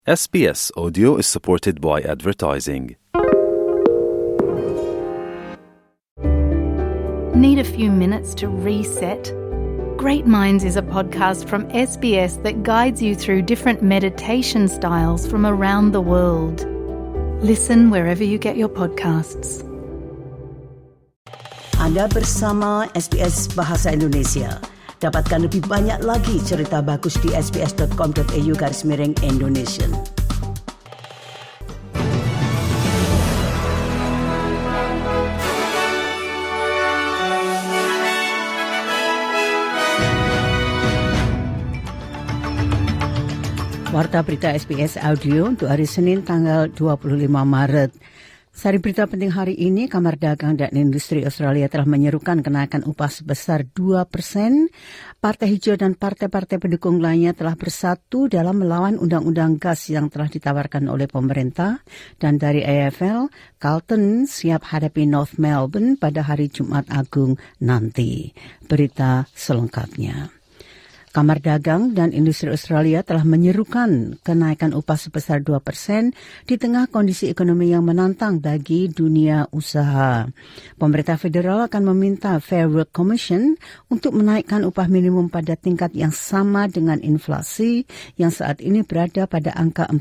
SBS Audio is supported by advertising. Need a few minutes to reset? Great Minds is a podcast from SBS that guides you through different meditation styles from around the world. Listen wherever you get your podcasts. Anda bersama SBS Bahasa Indonesia. Dapatkan lebih banyak lagi cerita bagus di sbs.com.au/Indonesian. Warta berita SBS Audio untuk hari Senin tanggal 25 Maret. Sari berita penting hari ini, Kamar Dagang dan Industri Australia telah menyerukan kenaikan upah sebesar 2%. Partai Hijau dan partai-partai pendukung lainnya telah bersatu dalam melawan undang-undang gas yang telah ditawarkan oleh pemerintah. Dan dari AFL, Carlton siap hadapi North Melbourne pada hari Jumat Agung nanti. Berita selengkapnya. Kamar Dagang dan Industri Australia telah menyerukan kenaikan upah sebesar 2% di tengah kondisi ekonomi yang menantang bagi dunia usaha. Pemerintah federal akan meminta Fair Work Commission untuk menaikkan upah minimum pada tingkat yang sama dengan inflasi yang saat ini berada pada angka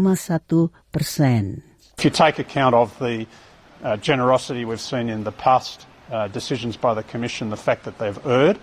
4,1%. If you take account of the generosity we've seen in the past decisions by the Commission, the fact that they've erred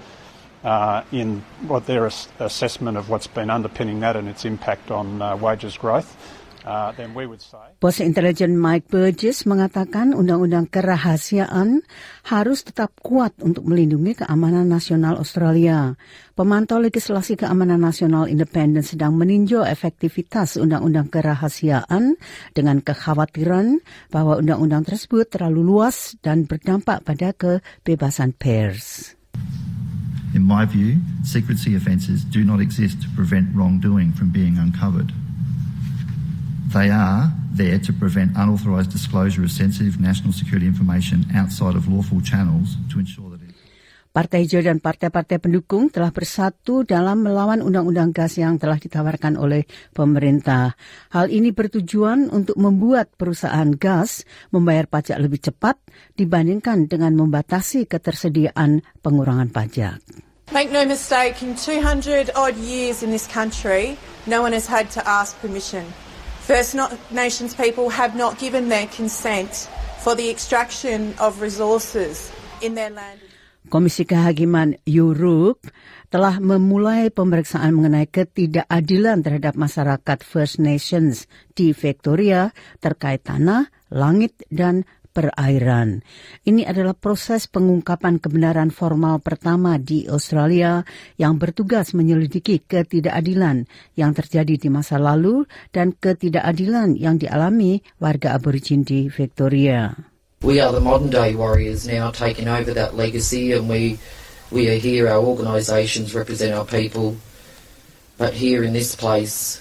in what their assessment of what's been underpinning that and its impact on wages growth, then we would say... Bos intelijen Mike Burgess mengatakan undang-undang kerahasiaan harus tetap kuat untuk melindungi keamanan nasional Australia. Pemantau legislasi keamanan nasional independen sedang meninjau efektivitas undang-undang kerahasiaan dengan kekhawatiran bahwa undang-undang tersebut terlalu luas dan berdampak pada kebebasan pers. In my view, secrecy offences do not exist to prevent wrongdoing from being uncovered. They are there to prevent unauthorised disclosure of sensitive national security information outside of lawful channels to ensure that Partai Hijau dan partai-partai pendukung telah bersatu dalam melawan undang-undang gas yang telah ditawarkan oleh pemerintah. Hal ini bertujuan untuk membuat perusahaan gas membayar pajak lebih cepat dibandingkan dengan membatasi ketersediaan pengurangan pajak. Make no mistake, in 200-odd years in this country, no one has had to ask permission. First Nations people have not given their consent for the extraction of resources in their land. Komisi Kehakiman Europe telah memulai pemeriksaan mengenai ketidakadilan terhadap masyarakat First Nations di Victoria terkait tanah, langit, dan perairan. Ini adalah proses pengungkapan kebenaran formal pertama di Australia yang bertugas menyelidiki ketidakadilan yang terjadi di masa lalu dan ketidakadilan yang dialami warga Aborigin di Victoria. We are the modern-day warriors now taking over that legacy, and we are here, our organisations represent our people, but here in this place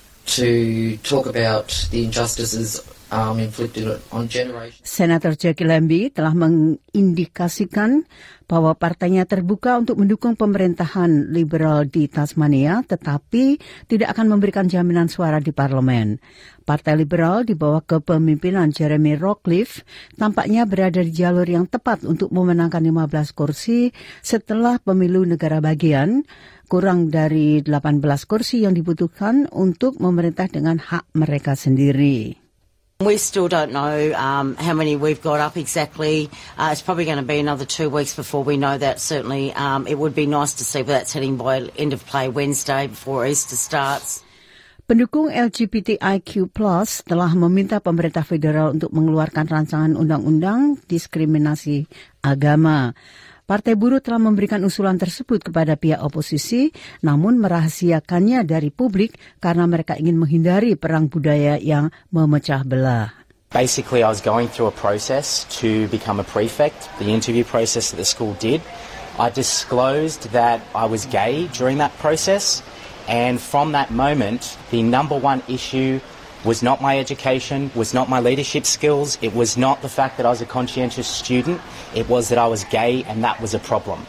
to talk about the injustices inflicted on generations. Senator Jackie Lambie telah mengindikasikan bahwa partainya terbuka untuk mendukung pemerintahan liberal di Tasmania, tetapi tidak akan memberikan jaminan suara di parlemen. Partai Liberal di bawah kepemimpinan Jeremy Rockliff tampaknya berada di jalur yang tepat untuk memenangkan 15 kursi setelah pemilu negara bagian, kurang dari 18 kursi yang dibutuhkan untuk memerintah dengan hak mereka sendiri. We still don't know how many we've got up exactly. It's probably going to be another 2 weeks before we know that. Certainly, it would be nice to see where that's heading by end of play Wednesday before Easter starts. Pendukung LGBTIQ+ telah meminta pemerintah federal untuk mengeluarkan rancangan undang-undang diskriminasi agama. Partai Buruh telah memberikan usulan tersebut kepada pihak oposisi, namun merahasiakannya dari publik karena mereka ingin menghindari perang budaya yang memecah belah. Basically, I was going through a process to become a prefect, the interview process that the school did. I disclosed that I was gay during that process, and from that moment, the number one issue was not my education, was not my leadership skills, it was not the fact that I was a conscientious student, it was that I was gay, and that was a problem.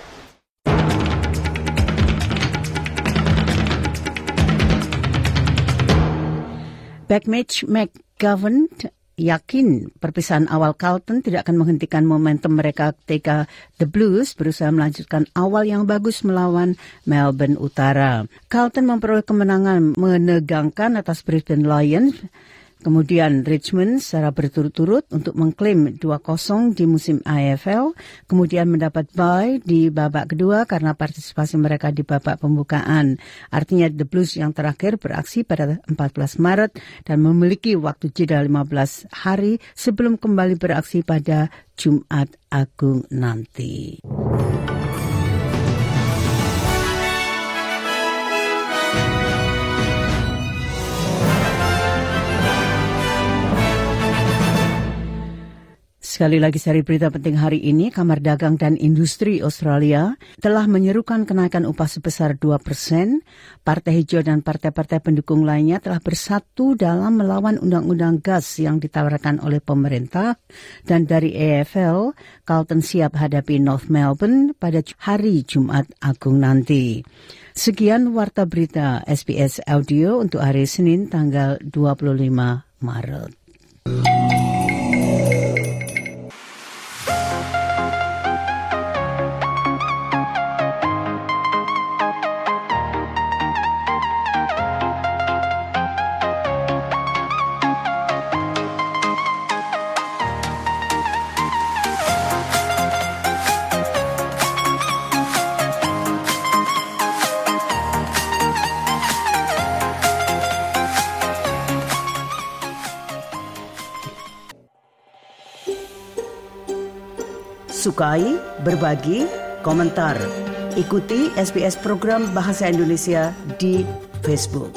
Backmatch McGovern yakin perpisahan awal Carlton tidak akan menghentikan momentum mereka ketika The Blues berusaha melanjutkan awal yang bagus melawan Melbourne Utara. Carlton memperoleh kemenangan menegangkan atas Brisbane Lions. Kemudian Richmond secara berturut-turut untuk mengklaim 2-0 di musim AFL. Kemudian mendapat bye di babak kedua karena partisipasi mereka di babak pembukaan. Artinya The Blues yang terakhir beraksi pada 14 Maret dan memiliki waktu jeda 15 hari sebelum kembali beraksi pada Jumat Agung nanti. Sekali lagi seri berita penting hari ini, Kamar Dagang dan Industri Australia telah menyerukan kenaikan upah sebesar 2%. Partai Hijau dan partai-partai pendukung lainnya telah bersatu dalam melawan undang-undang gas yang ditawarkan oleh pemerintah. Dan dari AFL, Carlton siap hadapi North Melbourne pada hari Jumat Agung nanti. Sekian Warta Berita SBS Audio untuk hari Senin tanggal 25 Maret. Sukai, berbagi, komentar. Ikuti SBS program Bahasa Indonesia di Facebook.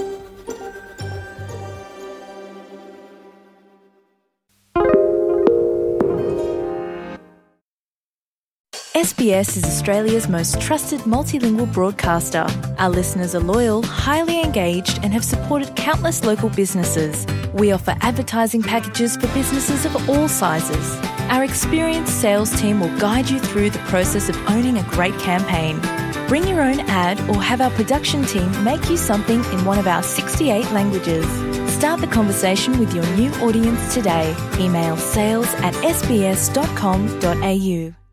SBS is Australia's most trusted multilingual broadcaster. Our listeners are loyal, highly engaged, and have supported countless local businesses. We offer advertising packages for businesses of all sizes. Our experienced sales team will guide you through the process of owning a great campaign. Bring your own ad or have our production team make you something in one of our 68 languages. Start the conversation with your new audience today. Email sales@sbs.com.au.